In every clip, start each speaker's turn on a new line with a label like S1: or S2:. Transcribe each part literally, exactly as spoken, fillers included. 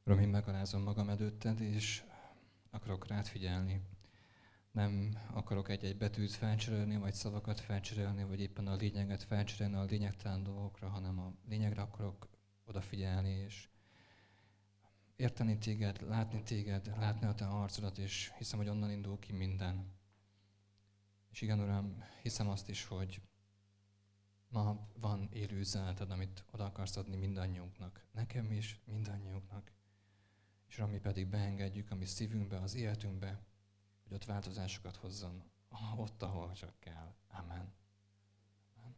S1: Uram, én megalázom magam előtted, és akarok rád figyelni. Nem akarok egy-egy betűt felcserélni, vagy szavakat felcserélni, vagy éppen a lényeget felcserélni a lényegtelen dolgokra, hanem a lényegre akarok odafigyelni, és érteni téged, látni téged, látni a te arcodat, és hiszem, hogy onnan indul ki minden. És igen, Uram, hiszem azt is, hogy ma van élő üzeneted, amit oda akarsz adni mindannyiunknak. Nekem is, mindannyiunknak. És Uram, mi pedig beengedjük a mi szívünkbe, az életünkbe, hogy ott változásokat hozzon, ott, ahol csak kell. Amen. Amen.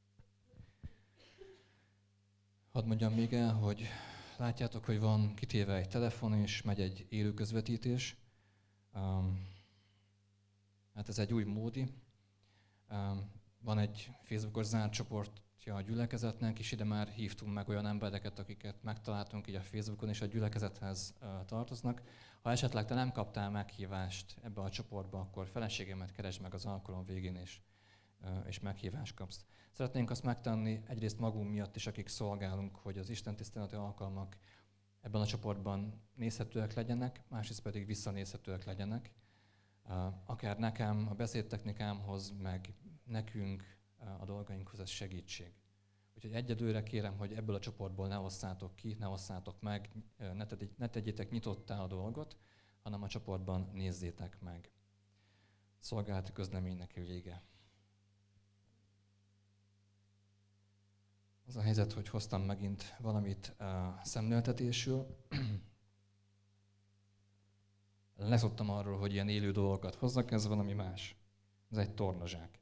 S1: Hadd mondjam még el, hogy látjátok, hogy van kitéve egy telefon, és megy egy élő közvetítés. Um, hát ez egy új módi. Um, van egy Facebookos zárt csoportja a gyülekezetnek, és ide már hívtunk meg olyan embereket, akiket megtaláltunk így a Facebookon, és a gyülekezethez uh, tartoznak. Ha esetleg te nem kaptál meghívást ebbe a csoportba, akkor feleségemet keresd meg az alkalom végén, és, uh, és meghívást kapsz. Szeretnénk azt megtenni egyrészt magunk miatt is, akik szolgálunk, hogy az Isten tiszteleti alkalmak ebben a csoportban nézhetőek legyenek, másrészt pedig visszanézhetőek legyenek. Uh, akár nekem, a beszédtechnikámhoz, meg nekünk a dolgainkhoz ez segítség. Úgyhogy egyedülre kérem, hogy ebből a csoportból ne osszátok ki, ne osszátok meg, ne, tegy, ne tegyétek nyitottá a dolgot, hanem a csoportban nézzétek meg. Szolgálati közleménynek vége. Az a helyzet, hogy hoztam megint valamit a szemléltetésről. Leszoktam arról, hogy ilyen élő dolgokat hozzak, ez valami más. Ez egy tornazsák.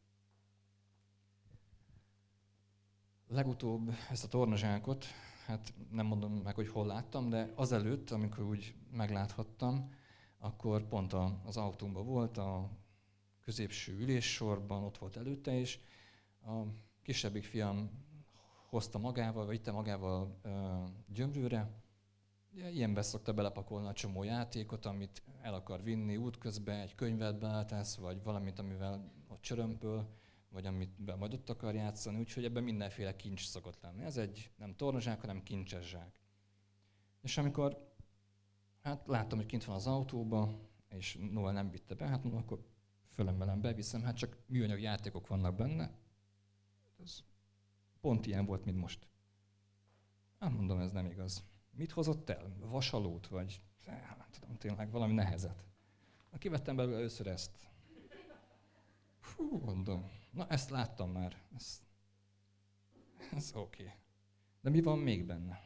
S1: Legutóbb ezt a tornazsákot, hát nem mondom meg, hogy hol láttam, de azelőtt, amikor úgy megláthattam, akkor pont az autómban volt, a középső üléssorban, ott volt előtte is. A kisebbik fiam hozta magával, vagy vitte magával Gyömrőre. Ilyenbe szokta belepakolni a csomó játékot, amit el akar vinni útközben, egy könyvet beletesz, vagy valamit, amivel ott csörömpöl, vagy amit majd ott akar játszani, úgyhogy ebben mindenféle kincs szokott lenni. Ez egy nem tornazsák, hanem kincses zsák. És amikor hát láttam, hogy kint van az autóba, és Noel nem vitte be, hát mondom, akkor fölemelem, beviszem, hát csak műanyag játékok vannak benne. Ez pont ilyen volt, mint most. Hát mondom, ez nem igaz. Mit hozott el? Vasalót, vagy nem tudom, tényleg valami nehezet. Kivettem belőle először ezt. Fú, mondom, na ezt láttam már. Ez, ez oké. Okay. De mi van még benne?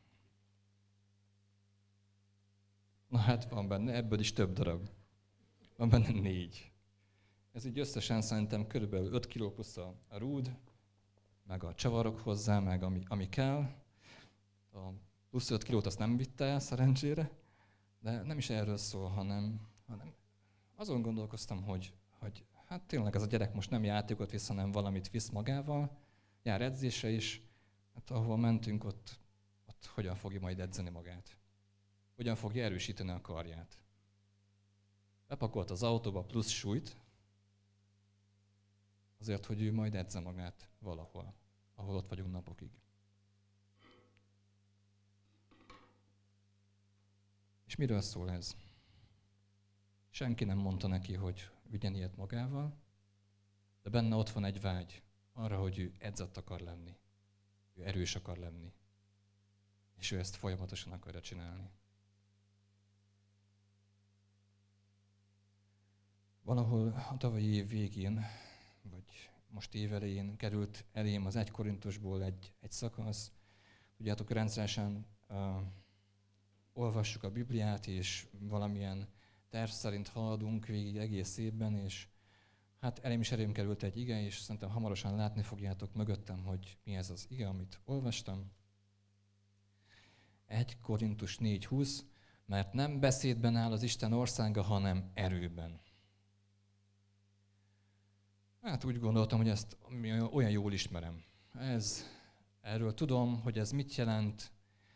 S1: Na hát van benne, ebből is több darab. Van benne négy. Ez így összesen szerintem körülbelül öt kiló plusz a, a rúd, meg a csavarok hozzá, meg ami, ami kell. A plusz öt kilót azt nem vitte el szerencsére, de nem is erről szól, hanem, hanem azon gondolkoztam, hogy, hogy hát tényleg ez a gyerek most nem játékot visz, hanem valamit visz magával, jár edzésre is, hát ahova mentünk, ott, ott hogyan fogja majd edzeni magát. Hogyan fogja erősíteni a karját. Bepakolt az autóba plusz súlyt, azért, hogy ő majd edze magát valahol, ahol ott vagyunk napokig. És miről szól ez? Senki nem mondta neki, hogy vigyen ilyet magával, de benne ott van egy vágy arra, hogy ő edzett akar lenni. Ő erős akar lenni. És ő ezt folyamatosan akarja csinálni. Valahol a tavalyi év végén, vagy most év elején került elém az egy Korintusból egy, egy szakasz. Tudjátok, rendszeresen uh, olvassuk a Bibliát, és valamilyen terv szerint haladunk végig egész évben, és hát elém is elém került egy ige, és szerintem hamarosan látni fogjátok mögöttem, hogy mi ez az ige, amit olvastam. egy Korintus négy húsz, mert nem beszédben áll az Isten országa, hanem erőben. Hát úgy gondoltam, hogy ezt olyan jól ismerem. Ez, erről tudom, hogy ez mit jelent,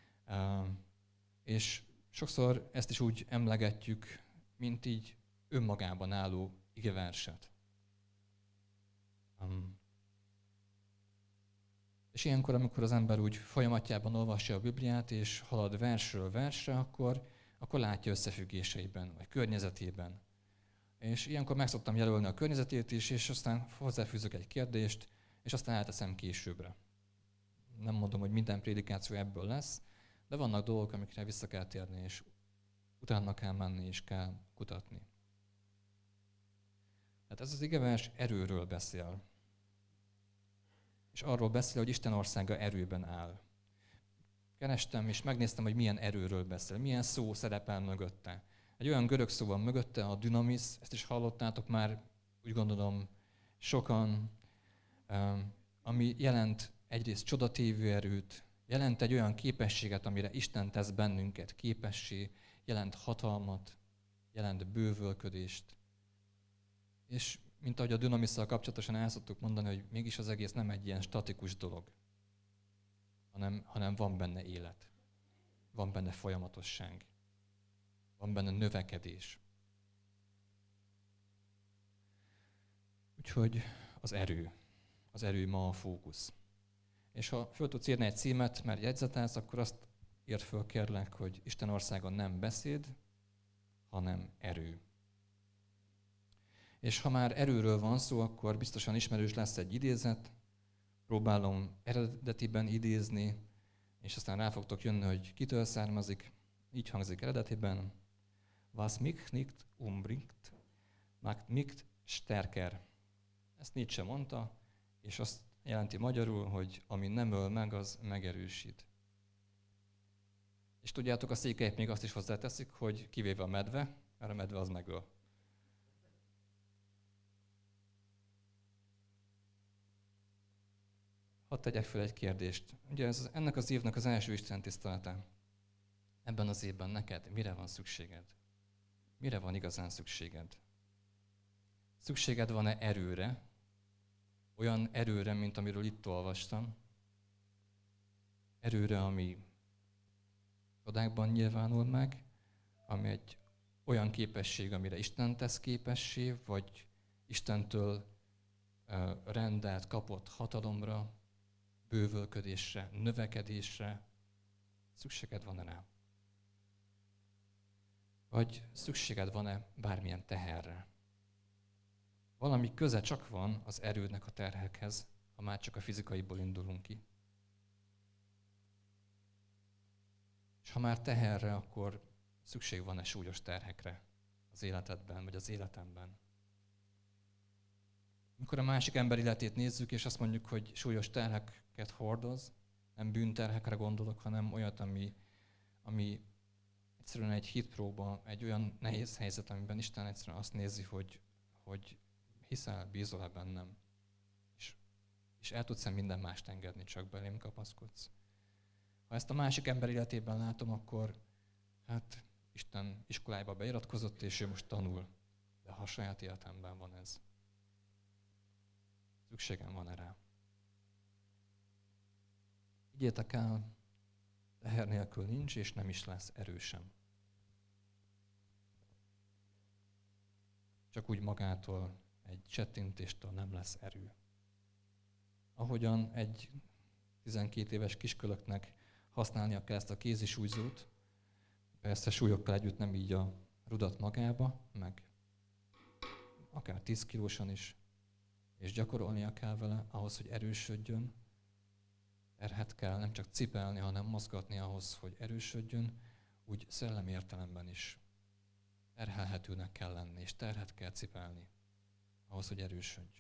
S1: és sokszor ezt is úgy emlegetjük, mint így önmagában álló igeverset. És ilyenkor, amikor az ember úgy folyamatjában olvassa a Bibliát, és halad versről versre, akkor, akkor látja összefüggéseiben, vagy környezetében. És ilyenkor meg szoktam jelölni a környezetét is, és aztán hozzáfűzök egy kérdést, és aztán elteszem későbbre. Nem mondom, hogy minden prédikáció ebből lesz, de vannak dolgok, amikre vissza kell térni, és utána kell menni, és kell kutatni. Tehát ez az igevers erőről beszél. És arról beszél, hogy Isten országa erőben áll. Kerestem, és megnéztem, hogy milyen erőről beszél, milyen szó szerepel mögötte. Egy olyan görög szó van mögötte, a dunamis, ezt is hallottátok már, úgy gondolom, sokan, ami jelent egyrészt csodatévő erőt, jelent egy olyan képességet, amire Isten tesz bennünket képessé, jelent hatalmat, jelent bővölködést. És mint ahogy a dunamisszal kapcsolatosan el szoktuk mondani, hogy mégis az egész nem egy ilyen statikus dolog, hanem, hanem van benne élet, van benne folyamatosság, van benne növekedés. Úgyhogy az erő, az erő ma a fókusz. És ha föl tudsz írni egy címet, mert jegyzetelsz, akkor azt írd föl kérlek, hogy Isten országon nem beszéd, hanem erő. És ha már erőről van szó, akkor biztosan ismerős lesz egy idézet, próbálom eredetiben idézni, és aztán rá fogtok jönni, hogy kitől származik. Így hangzik eredetiben. Was mich nicht umbringt, macht mich stärker. Ezt Nietzsche mondta, és azt jelenti magyarul, hogy ami nem öl meg, az megerősít. És tudjátok, a székelyek még azt is hozzáteszik, hogy kivéve a medve, mert a medve az megöl. Hadd tegyek fel egy kérdést. Ugye ez, ennek az évnek az első istentisztelete. Ebben az évben neked mire van szükséged? Mire van igazán szükséged? Szükséged van-e erőre? Olyan erőre, mint amiről itt olvastam? Erőre, ami csodákban nyilvánul meg, ami egy olyan képesség, amire Isten tesz képessé, vagy Istentől uh, rendelt, kapott hatalomra, bővölködésre, növekedésre, szükséged van-e rá? Vagy szükséged van-e bármilyen teherre? Valami köze csak van az erődnek a terhekhez, ha már csak a fizikaiból indulunk ki. És ha már teherre, akkor szükség van-e súlyos terhekre az életedben, vagy az életemben? Amikor a másik ember életét nézzük, és azt mondjuk, hogy súlyos terheket hordoz, nem bűnterhekre gondolok, hanem olyat, ami, ami egyszerűen egy hitpróba, egy olyan nehéz helyzet, amiben Isten egyszerűen azt nézi, hogy, hogy hiszel, bízol-e bennem, és, és el tudsz-e minden mást engedni, csak belém kapaszkodsz. Ha ezt a másik ember életében látom, akkor hát Isten iskolájába beiratkozott, és ő most tanul, de ha a saját életemben van ez, szükségem van erre. Higgyétek el, teher nélkül nincs, és nem is lesz erősem. Csak úgy magától, egy csettintéstől nem lesz erő. Ahogyan egy tizenkét éves kiskölöknek használnia kell ezt a kézisúlyzót, persze súlyokkal együtt nem így a rudat magába, meg akár tíz kilósan is, és gyakorolnia kell vele ahhoz, hogy erősödjön. Terhet kell nem csak cipelni, hanem mozgatni ahhoz, hogy erősödjön, úgy szellemi értelemben is terhelhetőnek kell lenni, és terhet kell cipelni ahhoz, hogy erősödj.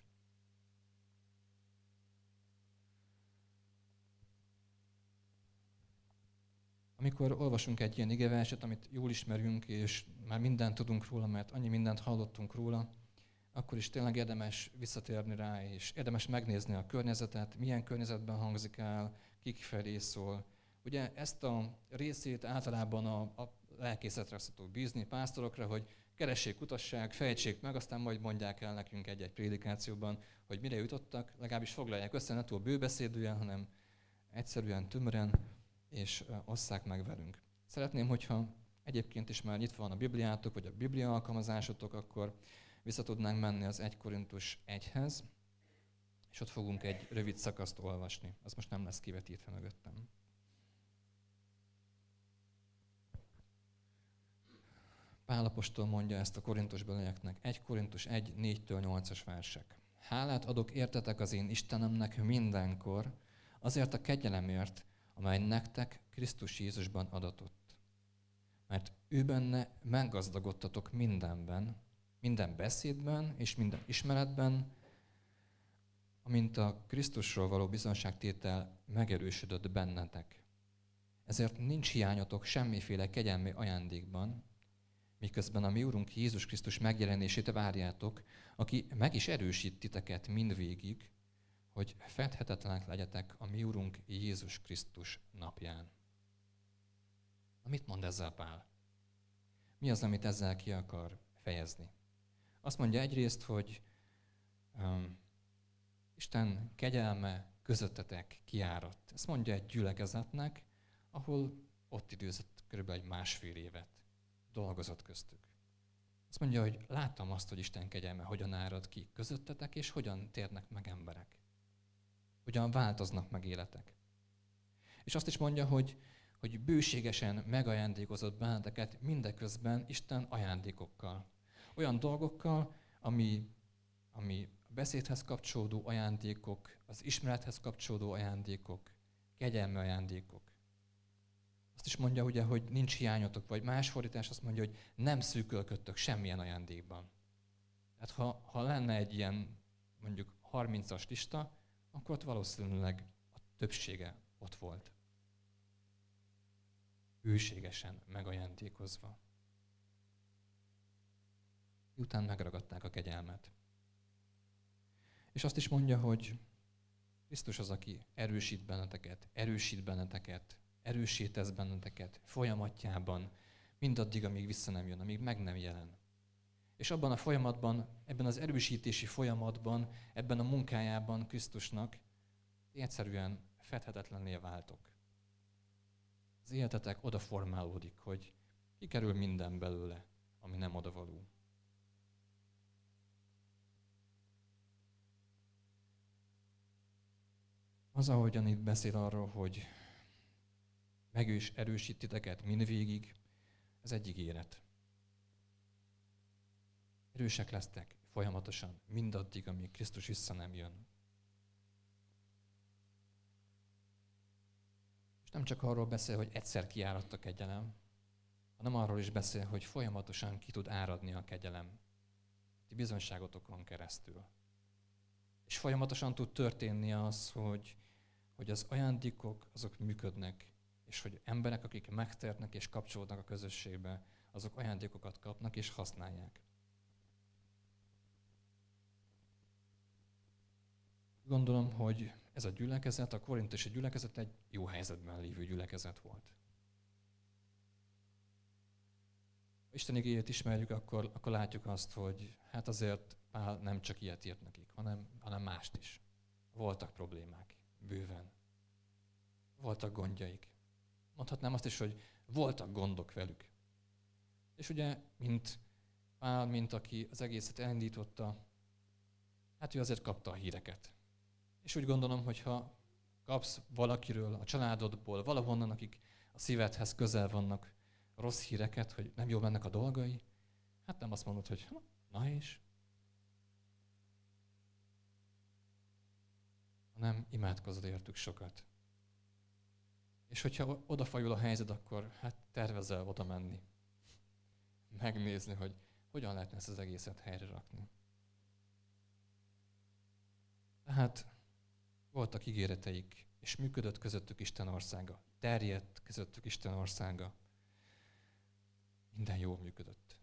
S1: Amikor olvasunk egy ilyen igeverset, amit jól ismerünk, és már mindent tudunk róla, mert annyi mindent hallottunk róla, akkor is tényleg érdemes visszatérni rá, és érdemes megnézni a környezetet, milyen környezetben hangzik el, kik felé szól. Ugye ezt a részét általában a, a lelkészetre szoktuk bízni, pásztorokra, hogy keressék, kutassák, fejtsék meg, aztán majd mondják el nekünk egy-egy prédikációban, hogy mire jutottak, legalábbis foglalják össze, ne túl bőbeszédűen, hanem egyszerűen, tömören, és osszák meg velünk. Szeretném, hogyha egyébként is már nyitva van a Bibliátok, vagy a Biblia alkalmazásotok, akkor vissza tudnánk menni az egy Korintus egyhez, És ott fogunk egy rövid szakaszt olvasni. Az most nem lesz kivetítve mögöttem. Pál apostol mondja ezt a korintusbelieknek. egy Korintus egy, négytől nyolcas versek. Hálát adok értetek az én Istenemnek mindenkor, azért a kegyelemért, amely nektek Krisztus Jézusban adatott. Mert ő benne meggazdagodtatok mindenben, minden beszédben és minden ismeretben, amint a Krisztusról való bizonságtétel megerősödött bennetek. Ezért nincs hiányatok semmiféle kegyelmi ajándékban, miközben a mi Urunk Jézus Krisztus megjelenését várjátok, aki meg is erősít titeket mindvégig, hogy fedhetetlenek legyetek a mi Urunk Jézus Krisztus napján. Na, mit mond ezzel Pál? Mi az, amit ezzel ki akar fejezni? Azt mondja egyrészt, hogy um, Isten kegyelme közöttetek kiáradt. Ezt mondja egy gyülekezetnek, ahol ott időzött körülbelül egy másfél évet. Dolgozott köztük. Azt mondja, hogy láttam azt, hogy Isten kegyelme hogyan árad ki közöttetek, és hogyan térnek meg emberek. Hogyan változnak meg életek. És azt is mondja, hogy, hogy bőségesen megajándékozott benneteket mindeközben Isten ajándékokkal. Olyan dolgokkal, ami, ami a beszédhez kapcsolódó ajándékok, az ismerethez kapcsolódó ajándékok, kegyelmi ajándékok. Azt is mondja, ugye, hogy nincs hiányotok, vagy más fordítás azt mondja, hogy nem szűkölködtök semmilyen ajándékban. Tehát ha, ha lenne egy ilyen mondjuk harmincas lista, akkor ott valószínűleg a többsége ott volt. Hűségesen megajándékozva. Miután megragadták a kegyelmet. És azt is mondja, hogy Krisztus az, aki erősít benneteket, erősít benneteket, erősítesz benneteket folyamatjában, mindaddig, amíg vissza nem jön, amíg meg nem jelen. És abban a folyamatban, ebben az erősítési folyamatban, ebben a munkájában Krisztusnak egyszerűen fedhetetlenné váltok. Az életetek oda formálódik, hogy kikerül minden belőle, ami nem odavaló. Az, ahogyan itt beszél arról, hogy meg is erősít titeket mindvégig, ez egy ígéret. Erősek lesztek folyamatosan, mindaddig, amíg Krisztus vissza nem jön. És nem csak arról beszél, hogy egyszer kiáradt a kegyelem, hanem arról is beszél, hogy folyamatosan ki tud áradni a kegyelem. Ti bizonyságotokon keresztül. És folyamatosan tud történni az, hogy, hogy az ajándékok azok működnek, és hogy emberek, akik megtérnek és kapcsolódnak a közösségbe, azok ajándékokat kapnak és használják. Gondolom, hogy ez a gyülekezet, a korintusi gyülekezet egy jó helyzetben lévő gyülekezet volt. Ha Isten igéjét ismerjük, akkor, akkor látjuk azt, hogy hát azért Pál nem csak ilyet írt nekik, hanem, hanem mást is. Voltak problémák, bőven. Voltak gondjaik. Mondhatnám azt is, hogy voltak gondok velük. És ugye, mint Pál, mint aki az egészet elindította, hát ő azért kapta a híreket. És úgy gondolom, hogy ha kapsz valakiről, a családodból, valahonnan, akik a szívedhez közel vannak, rossz híreket, hogy nem jól mennek a dolgai, hát nem azt mondod, hogy na és? Hanem imádkozol értük sokat. És hogyha odafajul a helyzet, akkor hát tervezel oda menni. Megnézni, hogy hogyan lehetne ezt az egészet helyre rakni. Tehát voltak ígéreteik, és működött közöttük Isten országa. Terjedt közöttük Isten országa. Minden jól működött.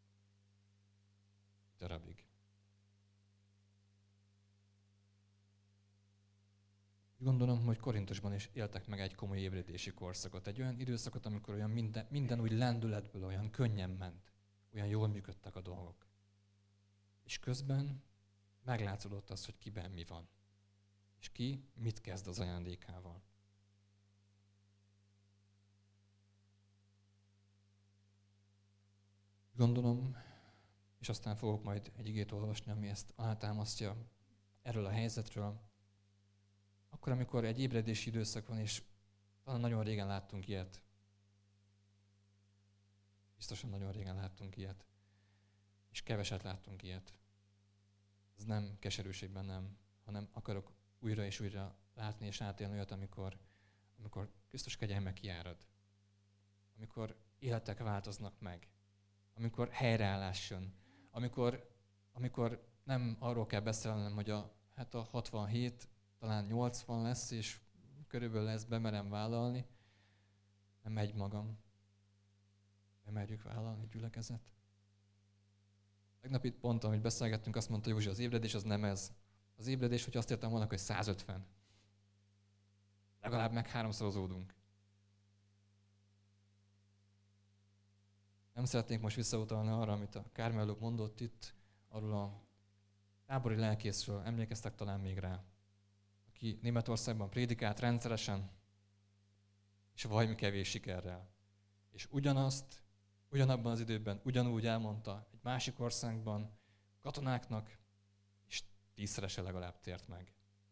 S1: Darabig. Gondolom, hogy Korintusban is éltek meg egy komoly ébredési korszakot. Egy olyan időszakot, amikor olyan minden, minden úgy lendületből olyan könnyen ment. Olyan jól működtek a dolgok. És közben meglátszódott az, hogy kiben mi van. És ki mit kezd az ajándékával. Gondolom, és aztán fogok majd egy igét olvasni, ami ezt alátámasztja. erről a helyzetről, akkor, amikor egy ébredési időszak van, és talán nagyon régen láttunk ilyet. Biztosan nagyon régen láttunk ilyet. És keveset láttunk ilyet. Ez nem keserűségben nem, hanem akarok újra és újra látni és átélni olyat, amikor, amikor Krisztus kegyelme kiárad. Amikor életek változnak meg. Amikor helyreállás jön. Amikor, amikor nem arról kell beszélnem, hogy a, hát a hatvanhét, talán nyolcvan lesz, és körülbelül ezt bemerem vállalni. Nem megy magam. Bemerjük vállalni, gyülekezet. Tegnap itt pont, amit beszélgettünk, azt mondta Józsi, az ébredés az nem ez. Az ébredés, hogy azt értem volna, hogy százötven. Legalább meg háromszorozódunk. Nem szeretnénk most visszautalni arra, amit a Kármel mondott itt, arról a tábori lelkészről, emlékeztek talán még rá, aki Németországban prédikált rendszeresen, és valami kevés sikerrel. És ugyanazt, ugyanabban az időben ugyanúgy elmondta egy másik országban katonáknak, és tízszerese legalább tért meg.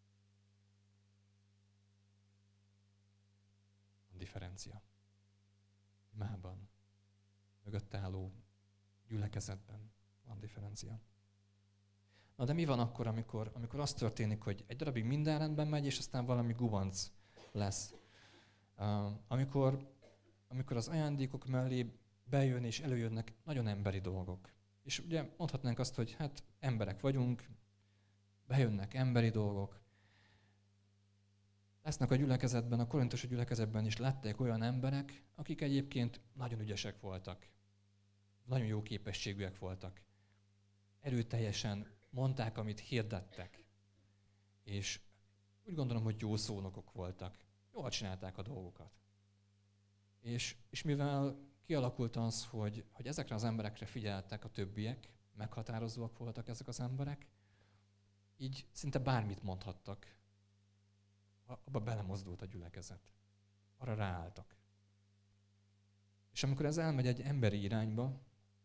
S1: A differencia. Imában, mögött álló gyülekezetben van differencia. Na de mi van akkor, amikor, amikor az történik, hogy egy darabig minden rendben megy, és aztán valami gubanc lesz? Uh, amikor, amikor az ajándékok mellé bejön és előjönnek nagyon emberi dolgok. És ugye mondhatnánk azt, hogy hát emberek vagyunk, bejönnek emberi dolgok. Lesznek a gyülekezetben, a korintusi gyülekezetben is lettek olyan emberek, akik egyébként nagyon ügyesek voltak. Nagyon jó képességűek voltak. Erőteljesen mondták, amit hirdettek. És úgy gondolom, hogy jó szónokok voltak. Jól csinálták a dolgokat. És, és mivel kialakult az, hogy, hogy ezekre az emberekre figyeltek a többiek, meghatározóak voltak ezek az emberek, így szinte bármit mondhattak. Abba belemozdult a gyülekezet. Arra ráálltak. És amikor ez elmegy egy emberi irányba,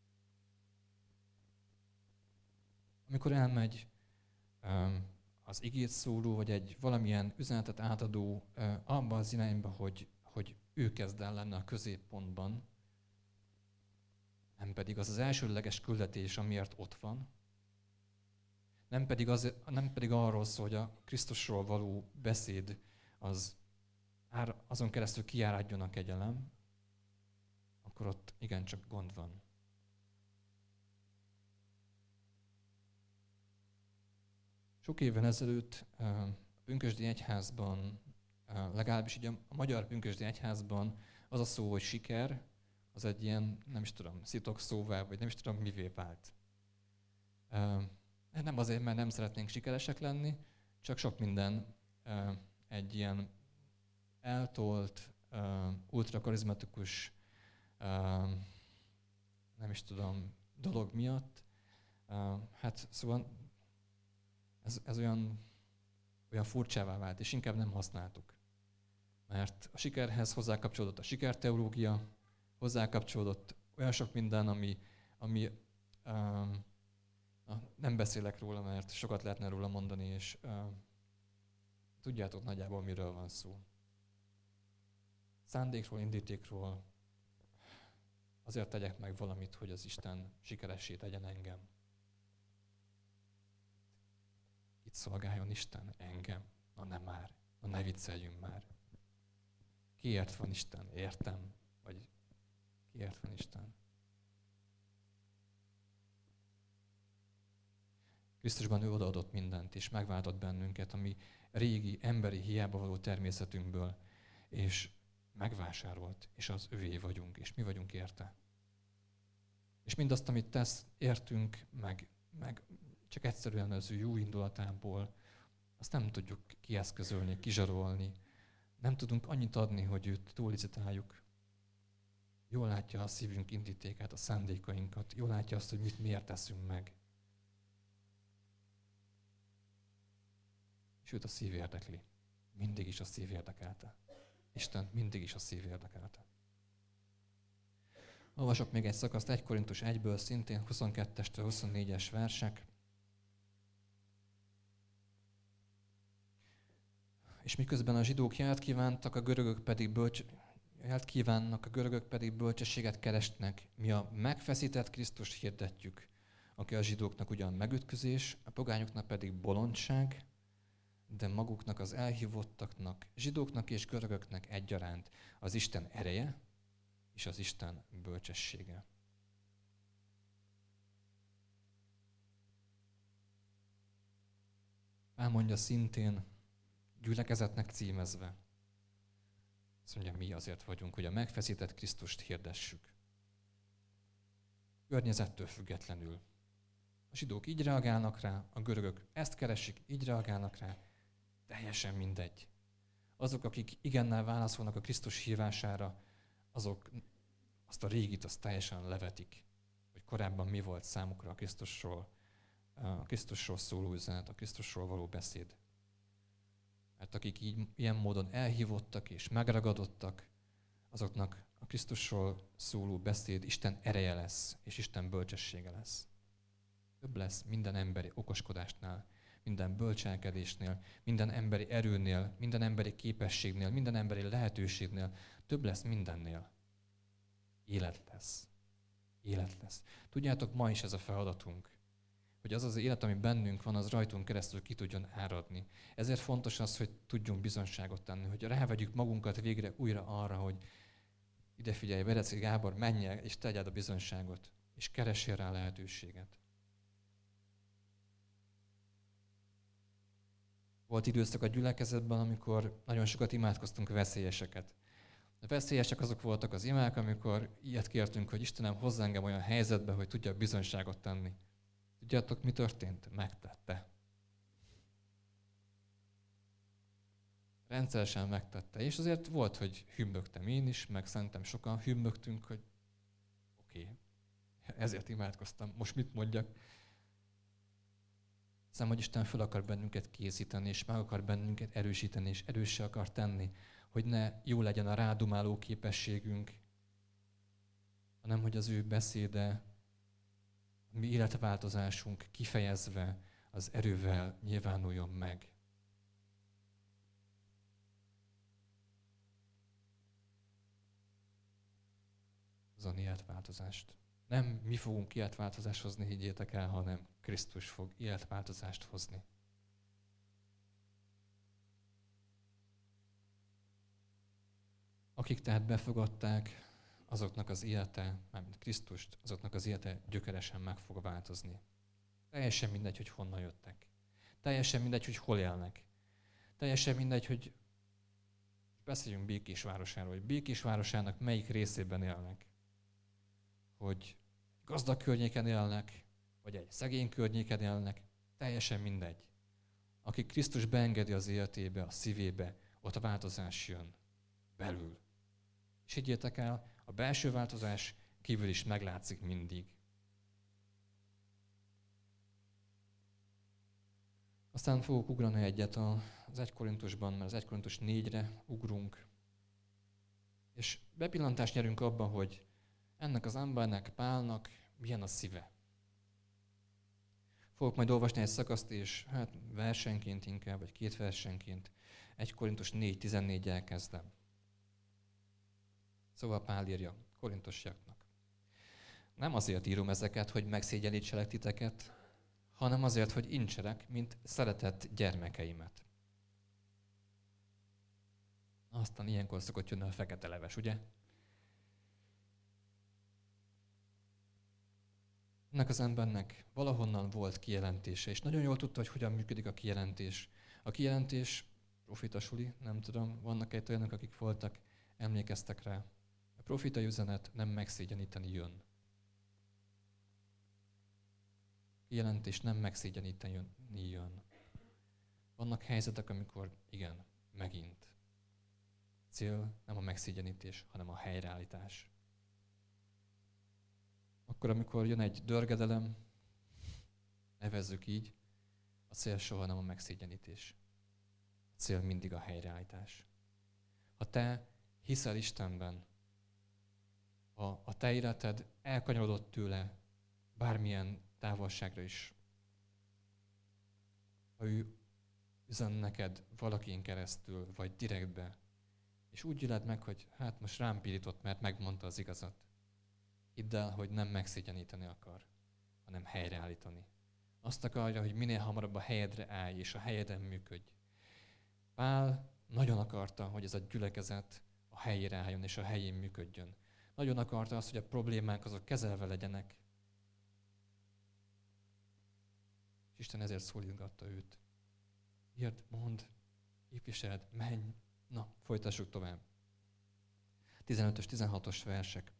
S1: amikor elmegy um, az igét szóló, vagy egy valamilyen üzenetet átadó uh, abba az irányba, hogy, hogy ő kezd el lenni a középpontban, nem pedig az az elsődleges küldetés, amiért ott van, nem pedig, az, nem pedig arról szól, hogy a Krisztusról való beszéd az azon keresztül kiáradjon a kegyelem, akkor ott igencsak gond van. Sok évvel ezelőtt a pünkösdi egyházban, legalábbis így a magyar pünkösdi egyházban az a szó, hogy siker, az egy ilyen, nem is tudom, szitokszóvá, vagy nem is tudom, mivé vált. Nem azért, mert nem szeretnénk sikeresek lenni, csak sok minden egy ilyen eltolt, ultrakarizmatikus, nem is tudom, dolog miatt. Hát szóval ez, ez olyan, olyan furcsává vált, és inkább nem használtuk. Mert a sikerhez hozzákapcsolódott a sikerteológia, hozzákapcsolódott olyan sok minden, ami, ami um, na, nem beszélek róla, mert sokat lehetne róla mondani, és um, tudjátok nagyjából, miről van szó. Szándékról, indítékról azért tegyek meg valamit, hogy az Isten sikeressé tegyen engem. Itt szolgáljon Isten engem. Na nem már, na ne vicceljünk már. Kiért van Isten? Értem. Vagy kiért van Isten? Krisztusban ő odaadott mindent, és megváltott bennünket, ami régi, emberi, hiába való természetünkből, és megvásárolt, és az övé vagyunk, és mi vagyunk érte. És mindazt, amit tesz, értünk, meg, meg csak egyszerűen az ő jó indulatából, azt nem tudjuk kieszközölni, kizsarolni. Nem tudunk annyit adni, hogy őt túllicitáljuk. Jól látja a szívünk indítékát, a szándékainkat, jól látja azt, hogy mit miért teszünk meg. És őt a szív érdekli. Mindig is a szív érdekelte. Isten mindig is a szív érdekelte. Olvasok még egy szakaszt, egy Korintus egyből, szintén huszonkettestől huszonnégyes versek. És miközben a zsidók jelet kívántak, a görögök pedig bölcs... jelet kívánnak, a görögök pedig bölcsességet keresnek. Mi a megfeszített Krisztust hirdetjük, aki a zsidóknak ugyan megütközés, a pogányoknak pedig bolondság, de maguknak az elhívottaknak, zsidóknak és görögöknek egyaránt az Isten ereje és az Isten bölcsessége. Elmondja szintén gyülekezetnek címezve. Azt mondja, mi azért vagyunk, hogy a megfeszített Krisztust hirdessük. Környezettől függetlenül. A zsidók így reagálnak rá, a görögök ezt keresik, így reagálnak rá. Teljesen mindegy. Azok, akik igennel válaszolnak a Krisztus hívására, azok azt a régit azt teljesen levetik, hogy korábban mi volt számukra a Krisztusról, a Krisztusról szóló üzenet, a Krisztusról való beszéd. Mert akik így, ilyen módon elhívottak és megragadottak, azoknak a Krisztusról szóló beszéd Isten ereje lesz, és Isten bölcsessége lesz. Több lesz minden emberi okoskodásnál, minden bölcselkedésnél, minden emberi erőnél, minden emberi képességnél, minden emberi lehetőségnél, több lesz mindennél. Élet lesz. Élet lesz. Tudjátok, ma is ez a feladatunk, hogy az az élet, ami bennünk van, az rajtunk keresztül ki tudjon áradni. Ezért fontos az, hogy tudjunk bizonyságot tenni, hogy rávegyük magunkat végre újra arra, hogy ide figyelj, Bereci Gábor, menj el és tegyed a bizonyságot, és keressél rá lehetőséget. Volt időszak a gyülekezetben, amikor nagyon sokat imádkoztunk veszélyeseket. A veszélyesek azok voltak az imák, amikor ilyet kértünk, hogy Istenem, hozz engem olyan helyzetbe, hogy tudja bizonyságot tenni. Tudjátok, mi történt? Megtette. Rendszeresen megtette. És azért volt, hogy hümmögtem én is, meg szerintem sokan hümmögtünk, hogy oké, okay, ezért imádkoztam, most mit mondjak? Hiszem, hogy Isten fel akar bennünket készíteni, és meg akar bennünket erősíteni, és erőssé akar tenni, hogy ne jó legyen a rádumáló képességünk, hanem hogy az ő beszéde, a mi életváltozásunk kifejezve az erővel nyilvánuljon meg. Azon életváltozást. Nem mi fogunk életváltozást hozni, higgyétek el, hanem Krisztus fog életváltozást hozni. Akik tehát befogadták, azoknak az élete, mármint Krisztust, azoknak az élete gyökeresen meg fog változni. Teljesen mindegy, hogy honnan jöttek. Teljesen mindegy, hogy hol élnek. Teljesen mindegy, hogy beszéljünk Békés városáról, hogy Békés városának melyik részében élnek. Hogy gazdag környéken élnek, vagy egy szegény környéken élnek, teljesen mindegy. Aki Krisztus beengedi az életébe, a szívébe, ott a változás jön belül. És higgyétek el, a belső változás kívül is meglátszik mindig. Aztán fogok ugrani egyet az egy Korintusban, mert az egy Korintus négyre ugrunk. És bepillantást nyerünk abba, hogy ennek az embernek, Pálnak milyen a szíve. Fogok majd olvasni egy szakaszt, és hát versenként inkább, vagy két versenként. egy Korintus négy tizennégyel kezdem. Szóval Pál írja korintosiaknak. Nem azért írom ezeket, hogy megszégyenítselek titeket, hanem azért, hogy incselek, mint szeretett gyermekeimet. Aztán ilyenkor szokott jönni a fekete leves, ugye? Ennek az embernek valahonnan volt kijelentése, és nagyon jól tudta, hogy hogyan működik a kijelentés. A kijelentés, profita suli, nem tudom, vannak egy olyanok, akik voltak, emlékeztek rá. A profitai üzenet nem megszégyeníteni jön. A kijelentés nem megszégyeníteni jön. Vannak helyzetek, amikor igen, megint. Cél nem a megszégyenítés, hanem a helyreállítás. Akkor, amikor jön egy dörgedelem, nevezzük így, a cél soha nem a megszégyenítés. A cél mindig a helyreállítás. Ha te hiszel Istenben, ha a te életed elkanyarodott tőle bármilyen távolságra is, ha ő üzen neked valakin keresztül, vagy direktbe, és úgy éled meg, hogy hát most rám pirított, mert megmondta az igazat. Hidd el, hogy nem megszégyeníteni akar, hanem helyreállítani. Azt akarja, hogy minél hamarabb a helyedre állj, és a helyeden működj. Pál nagyon akarta, hogy ez a gyülekezet a helyére álljon, és a helyén működjön. Nagyon akarta azt, hogy a problémák azok kezelve legyenek. És Isten ezért szólítgatta őt. Írd, mondd, képviseld, menj. Na, folytassuk tovább. tizenötös, tizenhatos versek.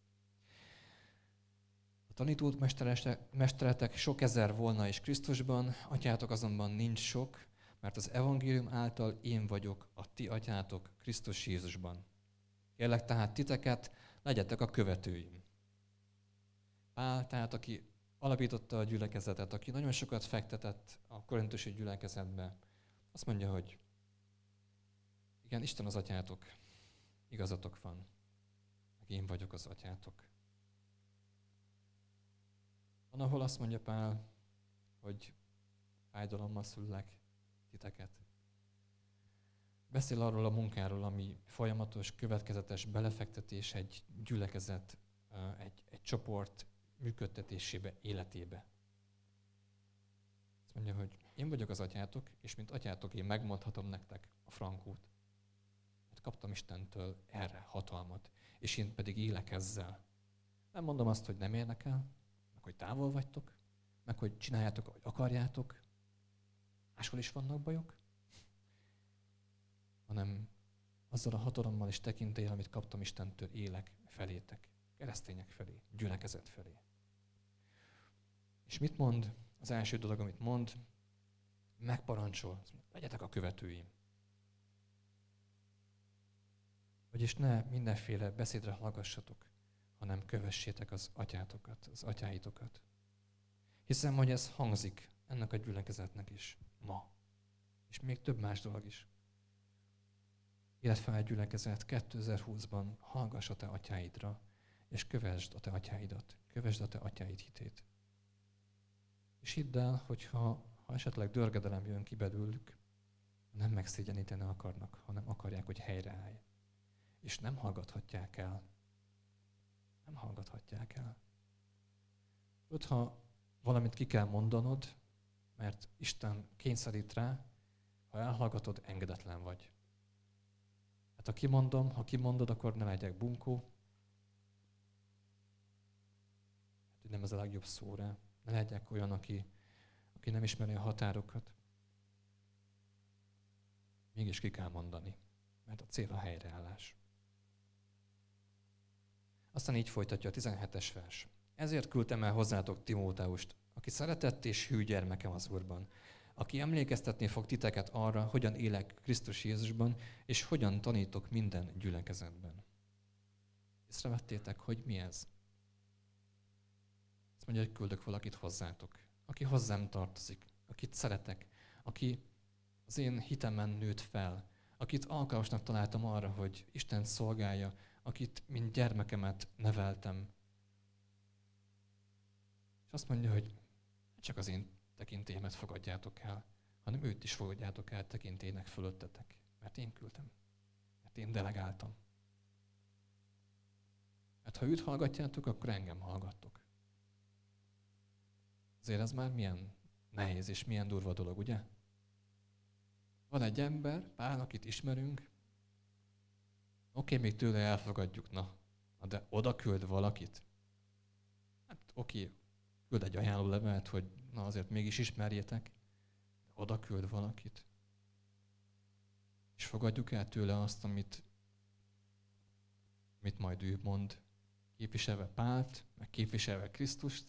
S1: A tanítók, mesteretek sok ezer volna is Krisztusban, atyátok azonban nincs sok, mert az evangélium által én vagyok a ti atyátok Krisztus Jézusban. Kérlek tehát titeket, legyetek a követőim. Pál, tehát aki alapította a gyülekezetet, aki nagyon sokat fektetett a korintusi gyülekezetbe, azt mondja, hogy igen, Isten az atyátok, igazatok van, meg én vagyok az atyátok. Van, ahol azt mondja Pál, hogy fájdalommal szüllek titeket. Beszél arról a munkáról, ami folyamatos, következetes belefektetés egy gyülekezet, egy, egy csoport működtetésébe, életébe. Azt mondja, hogy én vagyok az atyátok, és mint atyátok én megmondhatom nektek a frankót. Mert kaptam Istentől erre hatalmat, és én pedig élek ezzel. Nem mondom azt, hogy nem érdekel, meg hogy távol vagytok, meg hogy csináljátok, ahogy akarjátok, máshol is vannak bajok, hanem azzal a hatalommal és tekintéllyel, amit kaptam Istentől, élek felétek, keresztények felé, gyülekezet felé. És mit mond? Az első dolog, amit mond, megparancsol, legyetek a követőim. Vagyis ne mindenféle beszédre hallgassatok, hanem kövessétek az atyátokat, az atyáitokat. Hiszem, hogy ez hangzik ennek a gyülekezetnek is ma. És még több más dolog is. Életfáj gyülekezet kétezer-húszban hallgass a te atyáidra, és kövesd a te atyáidat, kövesd a te atyáid hitét. És hidd el, hogyha ha esetleg dörgedelem jön ki belőlük, nem megszégyeníteni akarnak, hanem akarják, hogy helyreállj. És nem hallgathatják el. Nem hallgathatják el. Tudod, ha valamit ki kell mondanod, mert Isten kényszerít rá, ha elhallgatod, engedetlen vagy. Hát ha kimondom, ha kimondod, akkor ne legyek bunkó. Hát, nem ez a legjobb szó rá. Ne legyek olyan, aki, aki nem ismeri a határokat. Mégis ki kell mondani, mert a cél a helyreállás. Aztán így folytatja a tizenhetes vers. Ezért küldtem el hozzátok Timóteust, aki szeretett és hű gyermekem az Úrban, aki emlékeztetni fog titeket arra, hogyan élek Krisztus Jézusban, és hogyan tanítok minden gyülekezetben. Észrevettétek, hogy mi ez? Azt mondja, hogy küldök valakit hozzátok, aki hozzám tartozik, akit szeretek, aki az én hitemen nőtt fel, akit alkalmasnak találtam arra, hogy Isten szolgálja, akit mint gyermekemet neveltem. És azt mondja, hogy csak az én tekintélyemet fogadjátok el, hanem őt is fogadjátok el tekintélynek fölöttetek, mert én küldtem, mert én delegáltam. Mert ha őt hallgatjátok, akkor engem hallgattok. Azért ez már milyen nehéz és milyen durva dolog, ugye? Van egy ember, Pál, akit ismerünk, oké, még tőle elfogadjuk, na, de oda küld valakit. Hát oké, küld egy ajánlólevelet, hogy na azért mégis ismerjétek, de oda küld valakit. És fogadjuk el tőle azt, amit, amit majd ő mond, képviselve Pált, meg képviselve Krisztust.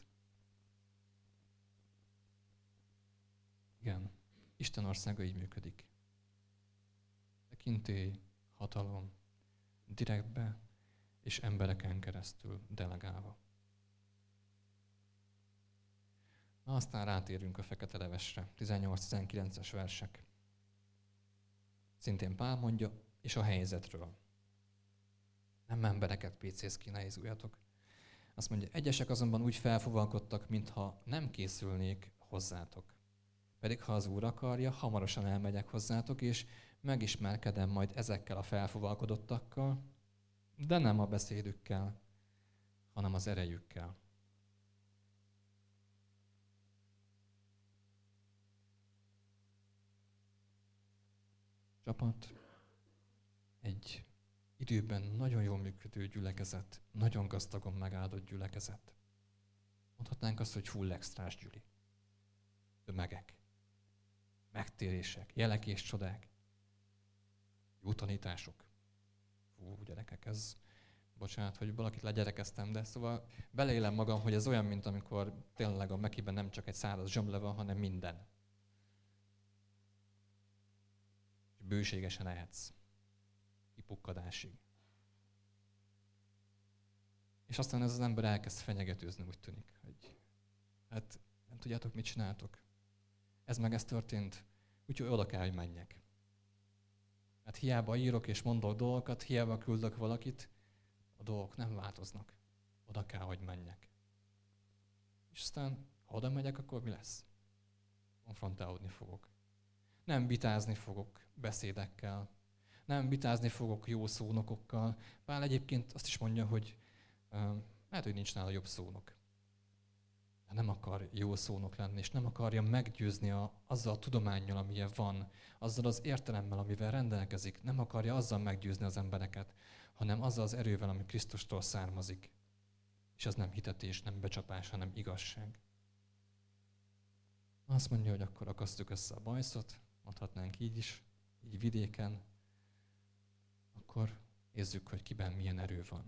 S1: Igen, Isten országa így működik. Tekintély, hatalom, direktbe és embereken keresztül delegálva. Na, aztán rátérünk a fekete levesre, tizennyolc-tizenkilences versek. Szintén Pál mondja, és a helyzetről. Nem embereket pécész ki, ne izguljatok. Azt mondja, egyesek azonban úgy felfúvalkodtak, mintha nem készülnék hozzátok. Pedig ha az Úr akarja, hamarosan elmegyek hozzátok, és megismerkedem majd ezekkel a felfuvalkodottakkal, de nem a beszédükkel, hanem az erejükkel. Csapat, egy időben nagyon jól működő gyülekezet, nagyon gazdagon megáldott gyülekezet. Mondhatnánk azt, hogy full extrás gyüli. Tömegek, megtérések, jelek és csodák, jó tanítások. Fú, gyerekek, ez, bocsánat, hogy valakit legyerekeztem, de szóval beleélem magam, hogy ez olyan, mint amikor tényleg a Mekiben nem csak egy száraz zsömle van, hanem minden. És bőségesen ehetsz. Kipukkadásig. És aztán ez az ember elkezd fenyegetőzni, úgy tűnik, hogy hát nem tudjátok, mit csináltok. Ez meg ez történt, úgyhogy oda kell, hogy menjek. Hát hiába írok és mondok dolgokat, hiába küldök valakit, a dolgok nem változnak. Oda kell, hogy menjek. És aztán, ha oda megyek, akkor mi lesz? Konfrontálódni fogok. Nem vitázni fogok beszédekkel. Nem vitázni fogok jó szónokokkal. Pál egyébként azt is mondja, hogy uh, lehet, hogy nincs nála jobb szónok. De nem akar jó szónok lenni, és nem akarja meggyőzni a, azzal a tudománnyal, amilyen van, azzal az értelemmel, amivel rendelkezik. Nem akarja azzal meggyőzni az embereket, hanem azzal az erővel, ami Krisztustól származik. És ez nem hitetés, nem becsapás, hanem igazság. Azt mondja, hogy akkor akasztjuk össze a bajszot, mondhatnánk így is, így vidéken, akkor nézzük, hogy kiben milyen erő van.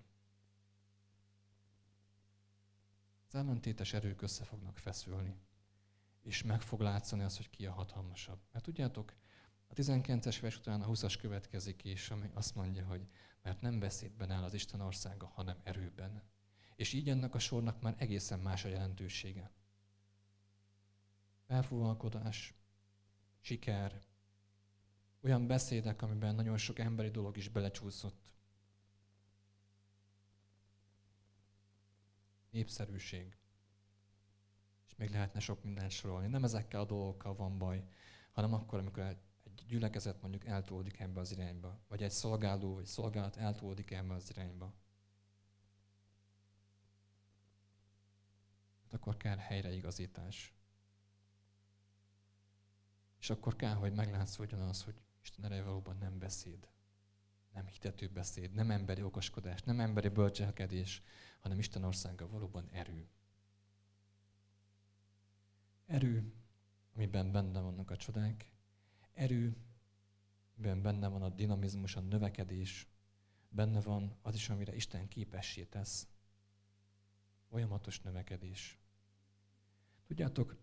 S1: Az ellentétes erők össze fognak feszülni, és meg fog látszani az, hogy ki a hatalmasabb. Mert tudjátok, a tizenkilences vers után a huszas következik, és ami azt mondja, hogy mert nem beszédben áll az Isten országa, hanem erőben. És így ennek a sornak már egészen más a jelentősége. Felfúvalkodás, siker, olyan beszédek, amiben nagyon sok emberi dolog is belecsúszott. Népszerűség. És még lehetne sok mindent sorolni. Nem ezekkel a dolgokkal van baj, hanem akkor, amikor egy gyülekezet mondjuk eltolódik ebbe az irányba, vagy egy szolgáló, vagy szolgálat eltolódik ebbe az irányba. Hát akkor kell helyreigazítás. És akkor kell, hogy meglátszódjon az, hogy Isten ereje valóban nem beszéd, nem hitető beszéd, nem emberi okoskodás, nem emberi bölcselkedés, hanem Isten országa valóban erő. Erő, amiben benne vannak a csodák, erő, amiben benne van a dinamizmus, a növekedés, benne van az is, amire Isten képessé tesz. Folyamatos növekedés. Tudjátok,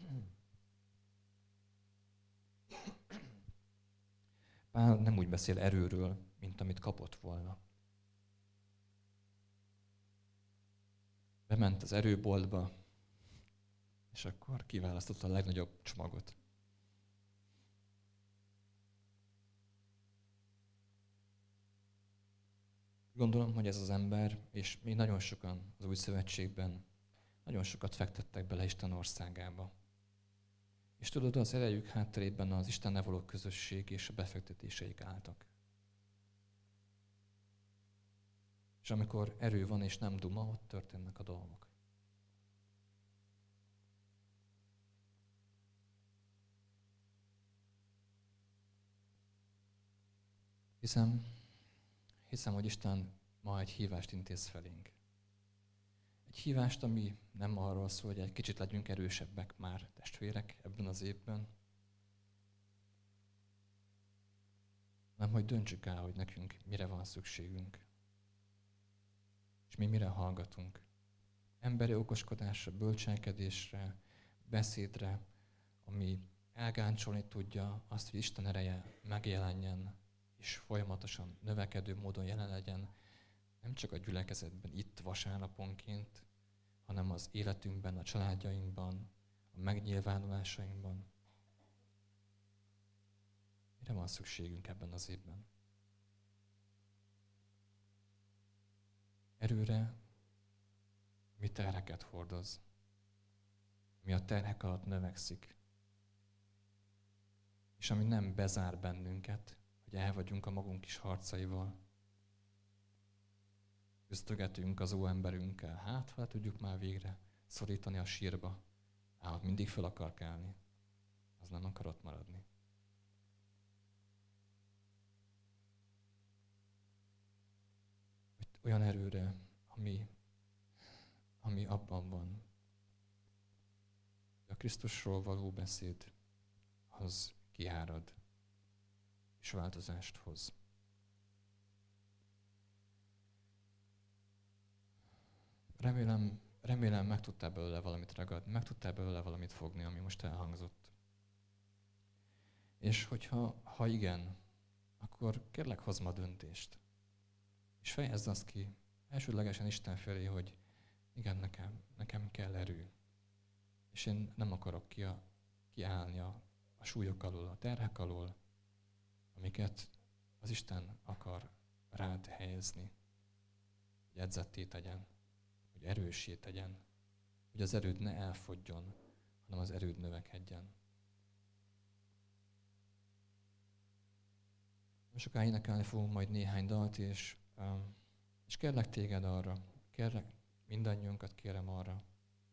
S1: Pál nem úgy beszél erőről, mint amit kapott volna. Bement az erőboltba, és akkor kiválasztotta a legnagyobb csomagot. Gondolom, hogy ez az ember, és még nagyon sokan az Új Szövetségben, nagyon sokat fektettek bele Isten országába. És tudod, az erejük hátterében az Istennel való közösség és a befektetéseik álltak. És amikor erő van és nem duma, ott történnek a dolgok. Hiszem, hiszem, hogy Isten ma egy hívást intéz felénk. Egy hívást, ami nem arról szól, hogy egy kicsit legyünk erősebbek már, testvérek, ebben az évben, hanem hogy döntsük el, hogy nekünk mire van szükségünk. És mi mire hallgatunk. Emberi okoskodásra, bölcselkedésre, beszédre, ami elgáncsolni tudja azt, hogy Isten ereje megjelenjen, és folyamatosan növekedő módon jelen legyen, nem csak a gyülekezetben, itt vasárnaponként, hanem az életünkben, a családjainkban, a megnyilvánulásainkban. Mire van szükségünk ebben az évben? Erőre, ami terheket hordoz, ami a terhek alatt növekszik, és ami nem bezár bennünket, hogy el vagyunk a magunk kis harcaival. Köztögetünk az óemberünkkel, hát ha tudjuk már végre szorítani a sírba. Ám mindig fel akar kelni, az nem akar ott maradni. Olyan erőre, ami, ami abban van. A Krisztusról való beszéd az kiárad, és változást hoz. Remélem, remélem meg tudtál belőle valamit ragadni, meg tudtál belőle valamit fogni, ami most elhangzott. És hogyha ha igen, akkor kérlek hozd ma döntést. És fejezd azt ki elsődlegesen Isten felé, hogy igen, nekem, nekem kell erő. És én nem akarok ki a, kiállni a, a súlyok alól, a terhek alól, amiket az Isten akar rád helyezni. Hogy edzetté tegyen, hogy erőssé tegyen, hogy az erőd ne elfogjon, hanem az erőd növekedjen. Soká énekelni fogunk majd néhány dalt, és, um, és kérlek téged arra, kérlek mindannyiunkat kérem arra,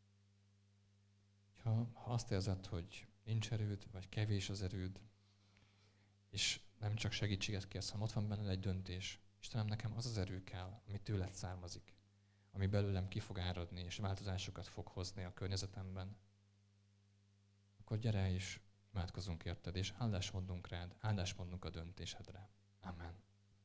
S1: ha, ha azt érzed, hogy nincs erőd, vagy kevés az erőd, és nem csak segítséget kérsz, hanem ott van benned egy döntés. Istenem, nekem az az erő kell, ami tőled származik, ami belőlem ki fog áradni, és változásokat fog hozni a környezetemben. Akkor gyere és imádkozunk érted, és áldást mondunk rád, áldást mondunk a döntésedre. Amen.